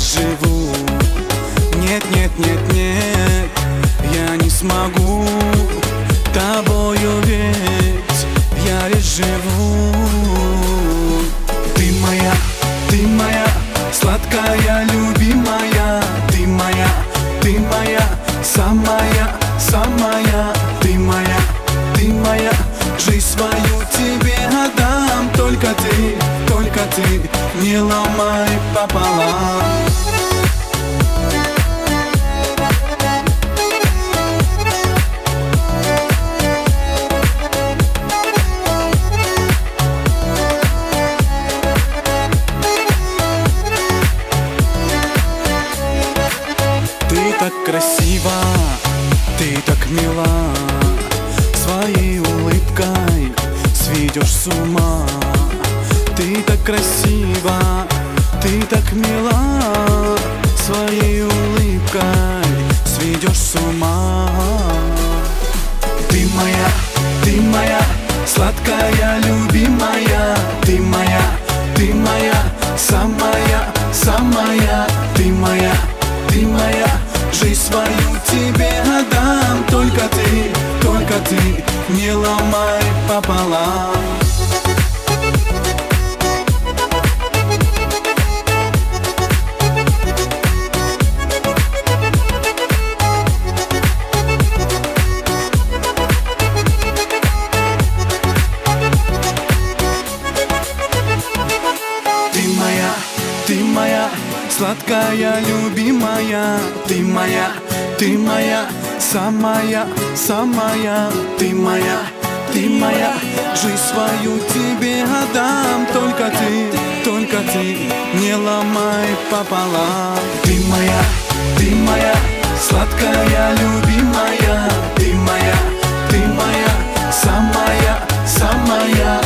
живу. Нет, нет, нет, нет, я не смогу тобою, ведь я лишь живу. Ты моя, сладкая, любимая. Ты моя, самая, самая. Ты моя, жизнь свою тебе отдам. Только ты, не ломай пополам. Ты так красива, ты так мила, своей улыбкой сведешь с ума. Ты так красива, ты так мила, своей улыбкой сведешь с ума. Ты моя, сладкая, любимая. Ты моя, самая, самая. Ты моя, жизнь свою тебе отдам. Только ты, не ломай пополам. Ты моя, сладкая, любимая. Ты моя, самая, самая. Ты моя, жизнь свою тебе отдам. Только ты, не ломай пополам. Ты моя, сладкая, любимая. Ты моя, самая, самая.